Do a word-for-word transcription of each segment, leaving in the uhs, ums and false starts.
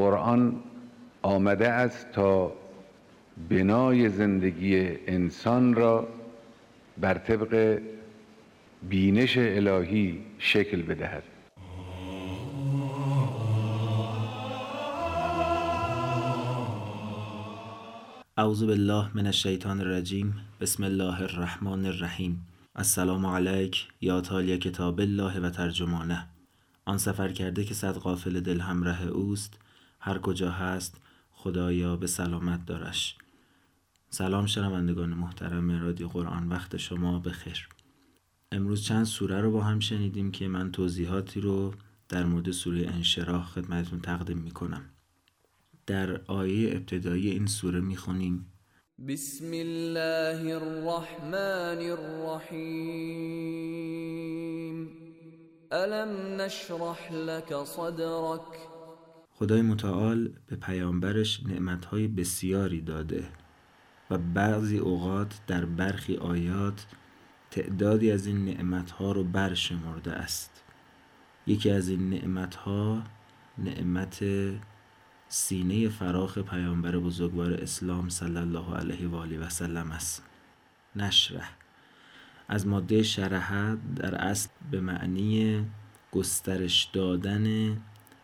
قرآن آمده است تا بنای زندگی انسان را بر طبق بینش الهی شکل بدهد. اعوذ بالله من الشیطان الرجیم. بسم الله الرحمن الرحیم. السلام علیک یا تالی کتاب الله و ترجمانه. آن سفر کرده که صد قافله دل همراه اوست، هر کجا هست خدایا به سلامت دارش. سلام شنوندگان محترم رادیو قرآن، وقت شما بخیر. امروز چند سوره رو با هم شنیدیم که من توضیحاتی رو در مورد سوره انشراح خدمتتون تقدیم میکنم. در آیه ابتدایی این سوره میخونیم: بسم الله الرحمن الرحیم الم نشرح لك صدرك. خدای متعال به پیامبرش نعمتهای بسیاری داده و بعضی اوقات در برخی آیات تعدادی از این نعمتها رو برشمرده است. یکی از این نعمتها نعمت سینه فراخ پیامبر بزرگوار اسلام صلی الله علیه و آله و سلم است. نشرح از ماده شرح در اصل به معنی گسترش دادن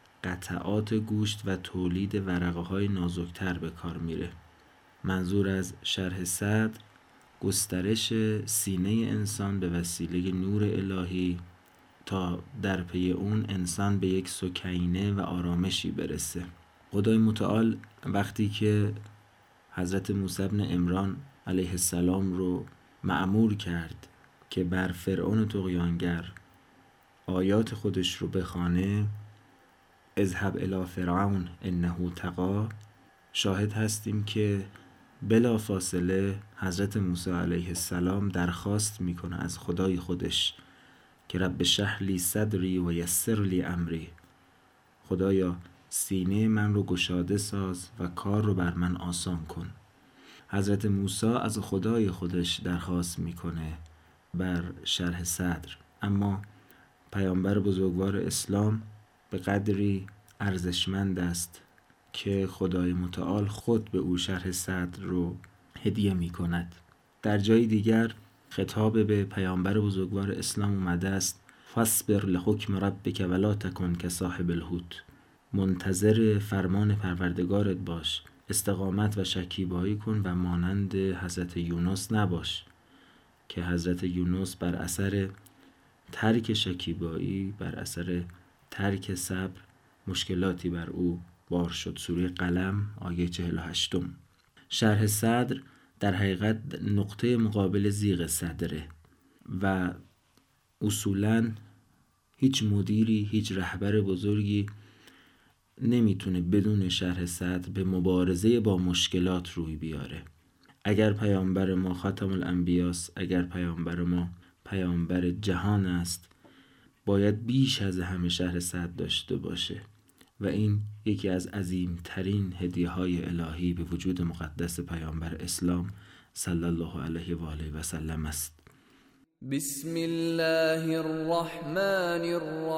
قطعات گوشت و تولید ورقه های نازکتر به کار میره. منظور از شرح صدر گسترش سینه انسان به وسیله نور الهی تا در پی اون انسان به یک سکینه و آرامشی برسه. خدای متعال وقتی که حضرت موسی بن عمران علیه السلام رو مأمور کرد که بر فرعون طغیانگر آیات خودش رو بخوانه، اذهب الی فرعون انه طغی، شاهد هستیم که بلا فاصله حضرت موسی علیه السلام درخواست میکنه از خدای خودش که رب اشرح لی صدری و یسر لی امری، خدایا سینه من رو گشاده ساز و کار رو بر من آسان کن. حضرت موسی از خدای خودش درخواست میکنه بر شرح صدر، اما پیامبر بزرگوار اسلام به قدری ارزشمند است که خدای متعال خود به او شرح صدر رو هدیه می کند. در جای دیگر خطاب به پیامبر بزرگوار اسلام اومده است: فاصبر لحکم ربک ولا تکن کصاحب الحوت، منتظر فرمان پروردگارت باش، استقامت و شکیبایی کن و مانند حضرت یونس نباش که حضرت یونس بر اثر ترک شکیبایی، بر اثر ترک صبر مشکلاتی بر او بار شد. سوره قلم آیه چهل و هشت. شرح صدر در حقیقت نقطه مقابل ضیق صدره و اصولاً هیچ مدیری، هیچ رهبر بزرگی نمیتونه بدون شرح صدر به مبارزه با مشکلات روی بیاره. اگر پیامبر ما خاتم الانبیاست، اگر پیامبر ما پیامبر جهان است، باید بیش از همه شرح صدر داشته باشه و این یکی از عظیمترین هدیه های الهی به وجود مقدس پیامبر اسلام صلی الله علیه و آله و سلم است. بسم الله الرحمن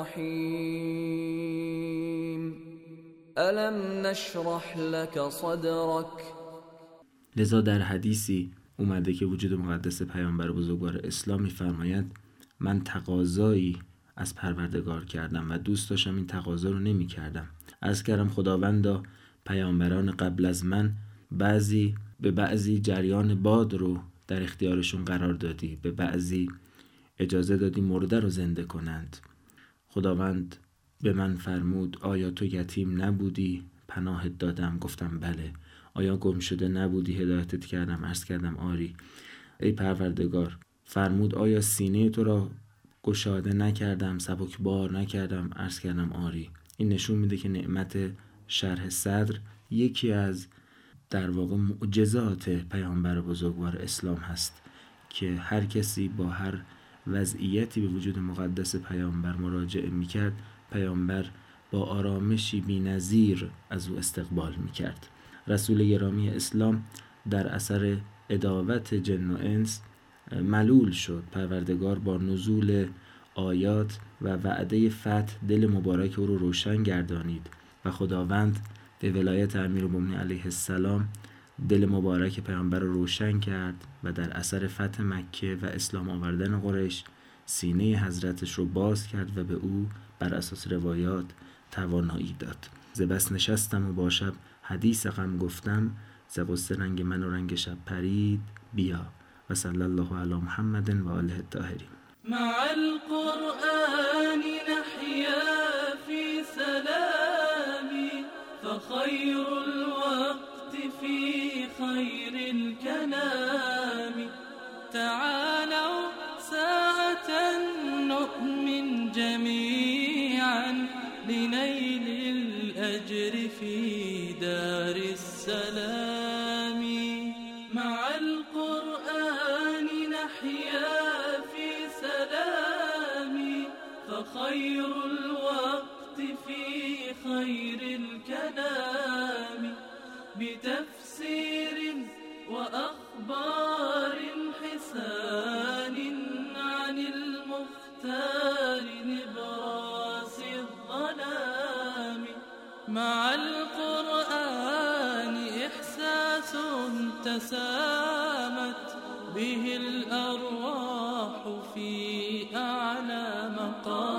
الرحیم الم نشرح لك صدرك. لذا در حدیثی اومده که وجود مقدس پیامبر بزرگوار اسلام می‌فرماید من تقاضایی از پروردگار کردم و دوست داشتم این تقاضا رو نمی کردم. عرض کردم خداوندا پیامبران قبل از من بعضی به بعضی جریان باد رو در اختیارشون قرار دادی، به بعضی اجازه دادی مرده رو زنده کنند. خداوند به من فرمود آیا تو یتیم نبودی پناهت دادم؟ گفتم بله. آیا گم شده نبودی هدایتت کردم؟ عرض کردم آری. ای پروردگار فرمود آیا سینه تو را گشاده نکردم، سبک بار نکردم؟ عرض کردم آری. این نشون میده که نعمت شرح صدر یکی از در واقع معجزات پیامبر بزرگوار اسلام هست که هر کسی با هر وضعیتی به وجود مقدس پیامبر مراجعه میکرد، پیامبر با آرامشی بی‌نظیر از او استقبال میکرد. رسول گرامی اسلام در اثر عداوت جن و انس ملول شد. پروردگار با نزول آیات و وعده فتح دل مبارک او رو روشن گردانید و خداوند به ولایت امیرالمومنین علیه السلام دل مبارک پیامبر رو روشن کرد و در اثر فتح مکه و اسلام آوردن قریش سینه حضرتش رو باز کرد و به او بر اساس روایات توانایی داد. ز بس نشستم و با شب حدیث غم گفتم، ز غصه رنگ من و رنگ شب پرید بیا. و صلی الله علی محمد و آله الطاهرین. مع القرآن نحيا في سلام، فخير الوقت في خير الكلام. تعالوا ساعة نؤمن جميعا لنيل الأجر في دار السلام. مع القرآن نحيا في سلام، فخير الوقت في خير الكلام. بتفسير وأخبار حسان عن المختار نبراس الظلام. مع القرآن إحساس تسامت به الأرواح في أعلى مقام.